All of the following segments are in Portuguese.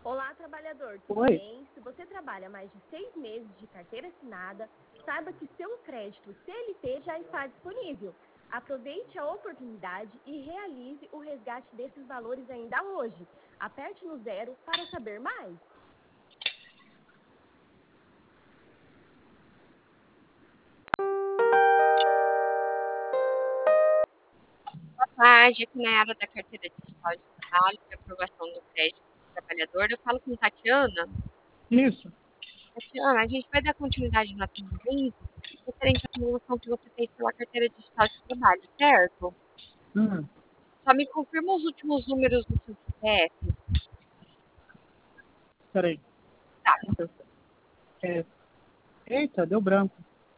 Olá, trabalhador, tudo Oi. bem? Se você trabalha mais de 6 meses de carteira assinada, saiba que seu crédito CLT já está disponível. Aproveite a oportunidade e realize o resgate desses valores ainda hoje. Aperte no 0 para saber mais. Boa tarde, aqui na área da carteira digital de trabalho, de aprovação do crédito do trabalhador. Eu falo com Tatiana. Isso. Tatiana, a gente vai dar continuidade no atendimento referente à simulação que você fez pela carteira digital de trabalho, certo? Só me confirma os últimos números do seu CPF. Peraí. Tá. Eita, deu branco.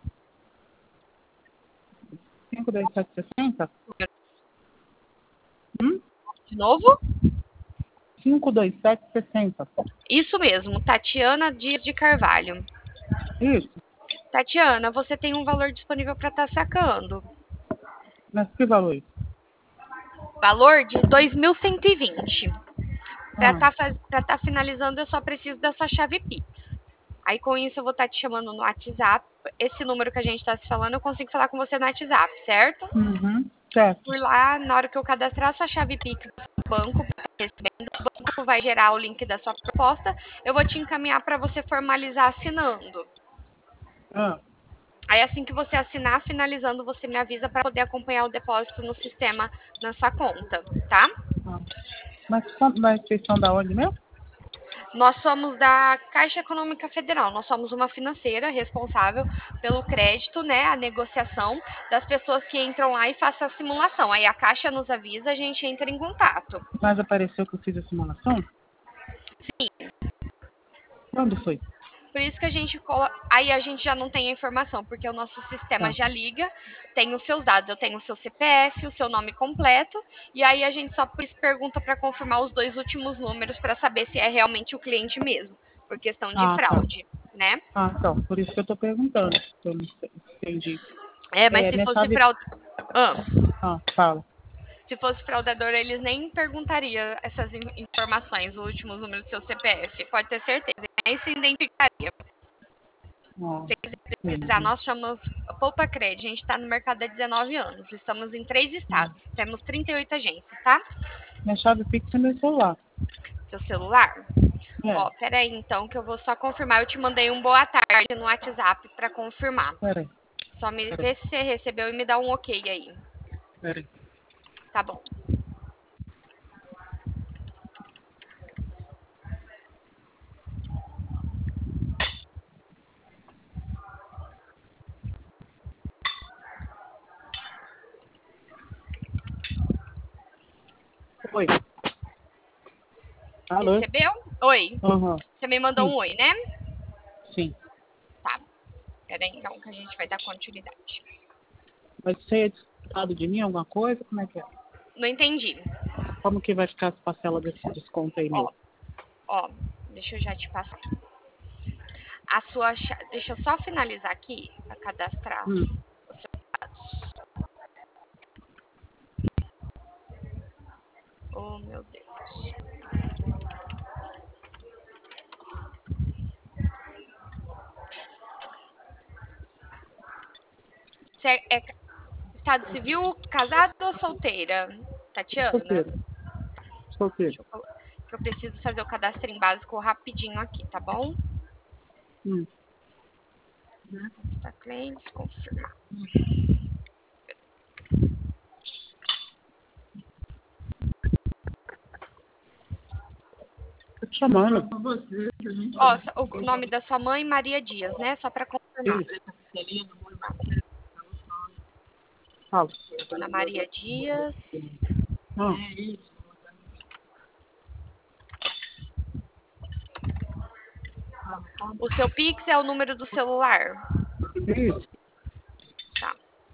52760? De novo? 52760. Isso mesmo, Tatiana Dias de Carvalho. Isso. Tatiana, você tem um valor disponível para estar sacando. Mas que valor? Valor de 2.120. Para Ah, estar finalizando, eu só preciso da sua chave Pix. Aí, com isso, eu vou estar te chamando no WhatsApp. Esse número que a gente está se falando, eu consigo falar com você no WhatsApp, certo? certo. Por lá, na hora que eu cadastrar a sua chave Pix do seu banco, recebendo, o banco vai gerar o link da sua proposta. Eu vou te encaminhar para você formalizar assinando. Ah, Aí, assim que você assinar, finalizando, você me avisa para poder acompanhar o depósito no sistema, na sua conta, tá? ah. Mas vocês são da onde mesmo? Nós somos da Caixa Econômica Federal, nós somos uma financeira responsável pelo crédito, né, a negociação das pessoas que entram lá e façam a simulação. Aí a Caixa nos avisa, a gente entra em contato. Mas apareceu que eu fiz a simulação? Sim. Quando foi? Por isso que a gente aí a gente já não tem a informação, porque o nosso sistema Tá. já liga, tem os seus dados, eu tenho o seu CPF, o seu nome completo, e aí a gente só pergunta para confirmar os 2 últimos números para saber se é realmente o cliente mesmo, por questão de Ah, tá. fraude, né? Ah, então. Por isso que eu tô perguntando. Eu não sei, entendi. Mas se Minha fosse chave... fraude. Ah, fala. Se fosse fraudador, eles nem perguntariam essas informações, os últimos números do seu CPF. Pode ter certeza. Nem se identificaria. Ah, Se quiser pesquisar, entendi. nós chamamos Poupa Cred. A gente está no mercado há 19 anos. Estamos em 3 estados. Temos 38 agências, tá? Minha chave Pix é meu celular. Seu celular? É, Ó, peraí então, que eu vou só confirmar. Eu te mandei um boa tarde no WhatsApp para confirmar. peraí. Só me vê se você recebeu e me dá um ok aí. Peraí. Tá bom. Oi. Alô? Recebeu? Oi. Aham. Você me mandou um oi, né? Sim. Tá. Peraí então que a gente vai dar continuidade. Vai ser descontado de mim alguma coisa? Como é que é? Não entendi. Como que vai ficar as parcelas desse desconto aí Ó, meu? ó, deixa eu já te passar. A sua deixa eu só finalizar aqui para cadastrar Hum. os seus dados. Oh, meu Deus. Você é estado civil, casada ou solteira, Tatiana? Solteiro. Solteiro. Que eu preciso fazer o cadastro em básico rapidinho aqui, tá bom? Hum. Está clientes, confirmar. Tô te chamando. Ó, o nome da sua mãe, Maria Dias, né? Só para confirmar. Fala. Dona Maria Dias. Ah. O seu Pix é o número do celular? Isso. Tá.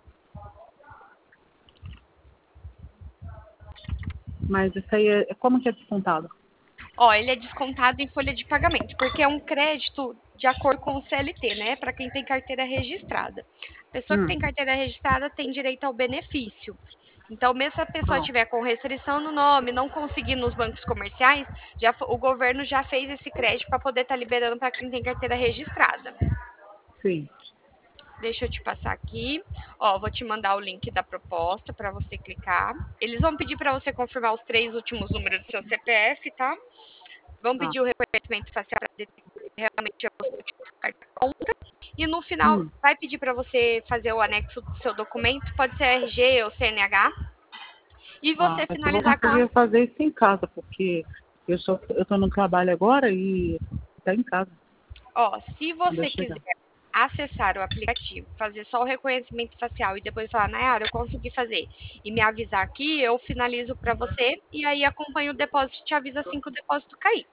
Mas isso aí como que é descontado? Ó, ele é descontado em folha de pagamento, porque é um crédito de acordo com o CLT, né? Para quem tem carteira registrada. A pessoa que tem carteira registrada tem direito ao benefício. Então, mesmo se a pessoa tiver com restrição no nome, não conseguir nos bancos comerciais, o governo já fez esse crédito para poder estar liberando para quem tem carteira registrada. Sim. Deixa eu te passar aqui. Ó, vou te mandar o link da proposta para você clicar. Eles vão pedir para você confirmar os 3 últimos números do seu CPF, tá? Vão pedir o reconhecimento facial para detectar que realmente é você titular da conta. E no final, vai pedir para você fazer o anexo do seu documento, pode ser RG ou CNH. E você Mas eu vou finalizar com conseguir fazer isso em casa, porque eu tô no trabalho agora e tá em casa. Ó, se você Deixa eu quiser chegar. acessar o aplicativo, fazer só o reconhecimento facial e depois falar, Nayara, eu consegui fazer, e me avisar aqui, eu finalizo para você e aí acompanho o depósito e te avisa assim que o depósito cair.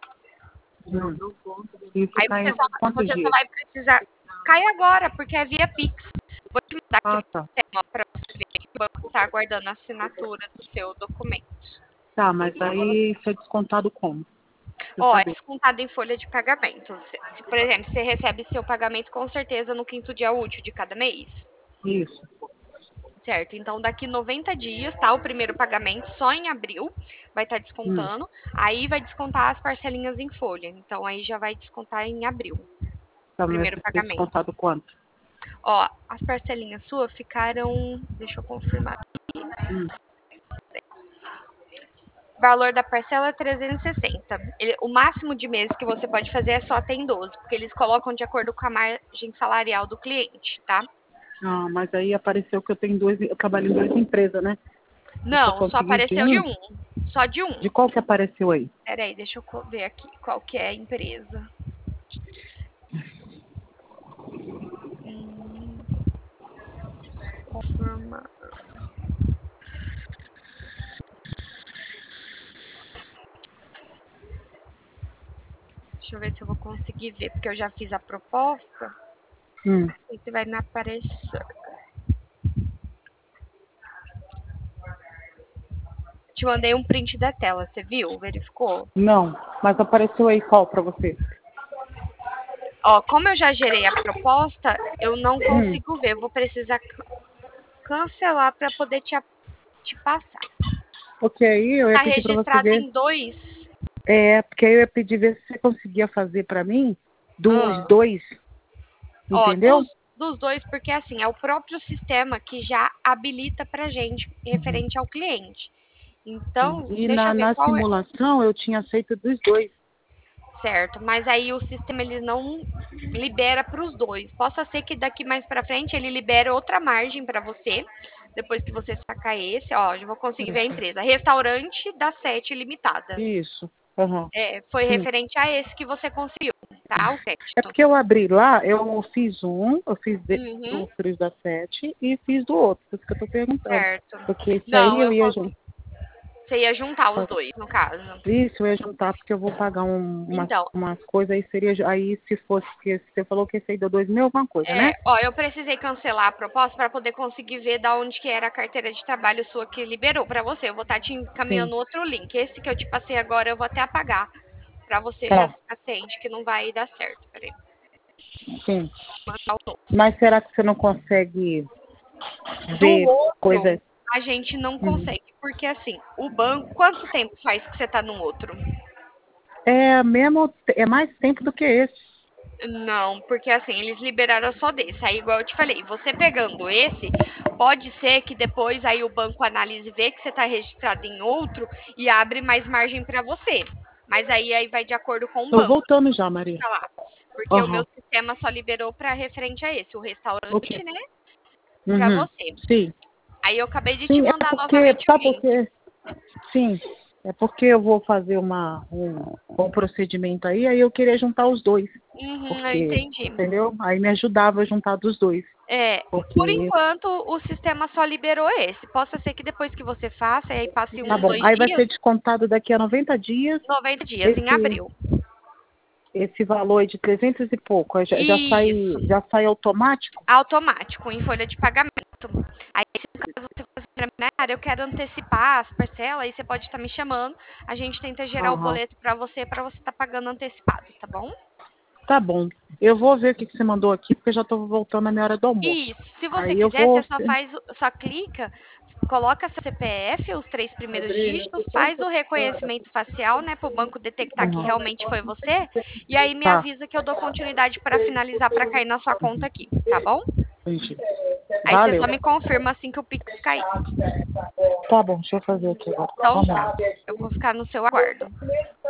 Isso Aí cai em quantos você só dias? vai precisar. Cai agora, porque é via Pix. Vou te mandar aqui Tá. o sistema para você ver que o banco está aguardando a assinatura do seu documento. Tá, mas aí isso é descontado como? Ó, é descontado em folha de pagamento. Se, por exemplo, você recebe seu pagamento com certeza no quinto dia útil de cada mês. Isso. Certo, então daqui 90 dias, tá? O primeiro pagamento só em abril vai estar descontando. Aí vai descontar as parcelinhas em folha. Então aí já vai descontar em abril. Tá, mas Primeiro vai ser pagamento. descontado quanto? Ó, as parcelinhas suas ficaram. Deixa eu confirmar aqui. O valor da parcela é 360. O máximo de meses que você pode fazer é só até em 12, porque eles colocam de acordo com a margem salarial do cliente, tá? Ah, mas aí apareceu que eu trabalho em 2 empresas, né? Não, só consegui apareceu de um. Só de um. De qual que apareceu aí? Peraí, deixa eu ver aqui qual que é a empresa. Confirmar. Deixa eu ver se eu vou conseguir ver, porque eu já fiz a proposta. Não sei se vai me aparecer. Te mandei um print da tela, você viu? Verificou? Não, mas apareceu aí qual pra você? Ó, como eu já gerei a proposta, eu não consigo ver. Eu vou precisar cancelar para poder te passar. Porque aí eu ia Tá pedir pra você registrado ver. em 2. Porque aí eu ia pedir ver se você conseguia fazer pra mim dos dois. Ó, Entendeu? dos 2, porque assim, é o próprio sistema que já habilita pra gente referente ao cliente. Então, E deixa eu ver na qual é. simulação eu tinha feito dos dois. Certo, mas aí o sistema ele não libera para os dois. Possa ser que daqui mais para frente ele libere outra margem para você, depois que você sacar esse, ó, já vou conseguir ver a empresa. Restaurante da Sete Limitada. Isso. Uhum. Foi Sim. referente a esse que você conseguiu, tá? O É crédito. porque eu abri lá, eu fiz do Cruz da Sete e fiz do outro, por isso que eu tô perguntando. Certo. Porque isso Não, aí eu ia juntar. Você ia juntar os dois, no caso. Isso, eu ia juntar porque eu vou pagar Então, umas coisas, aí seria. Aí se fosse, que você falou que esse aí deu 2.000, alguma coisa, né? ó, eu precisei cancelar a proposta para poder conseguir ver da onde que era a carteira de trabalho sua que liberou para você. Eu vou estar te encaminhando outro link. Esse que eu te passei agora eu vou até apagar para você já Tá. ficar ciente que não vai dar certo. Peraí. Sim. Mandar o outro. Mas será que você não consegue Do ver outro, coisas? a gente não consegue, porque assim, o banco, quanto tempo faz que você tá no outro? É mais tempo do que esse. Não, porque assim, eles liberaram só desse. Aí, igual eu te falei, você pegando esse, pode ser que depois aí o banco analise e vê que você está registrado em outro e abre mais margem para você. Mas aí vai de acordo com o Tô banco. voltando já, Maria. Tá lá. Porque o meu sistema só liberou para referente a esse, o restaurante, Ok. né? Para você. Sim. Aí eu acabei de te Sim, mandar novamente o link. Sim, é porque eu vou fazer um procedimento aí eu queria juntar os dois. Eu entendi. Entendeu? Aí me ajudava a juntar dos dois. Por enquanto, o sistema só liberou esse. Possa ser que depois que você faça, aí passe Tá uns bom, 2 aí vai dias, ser descontado daqui a 90 dias 90 dias, em abril. esse valor de 300 e pouco. Aí Isso. já sai automático? Automático, em folha de pagamento. Aí, se no caso você fazer pra mim, eu quero antecipar as parcelas, aí você pode estar me chamando. A gente tenta gerar o boleto para você estar pagando antecipado, tá bom? Tá bom. Eu vou ver o que você mandou aqui, porque já tô voltando na minha hora do almoço. Isso. Se você Aí eu quiser, vou. você só clica coloca seu CPF, os 3 primeiros dígitos, faz o reconhecimento facial, né, para o banco detectar que realmente foi você, e aí me Tá, avisa que eu dou continuidade para finalizar para cair na sua conta aqui, tá bom? entendi. Aí você Valeu. só me confirma assim que o Pix cair. Tá bom, deixa eu fazer aqui agora. Então Vamos tá, lá. eu vou ficar no seu aguardo.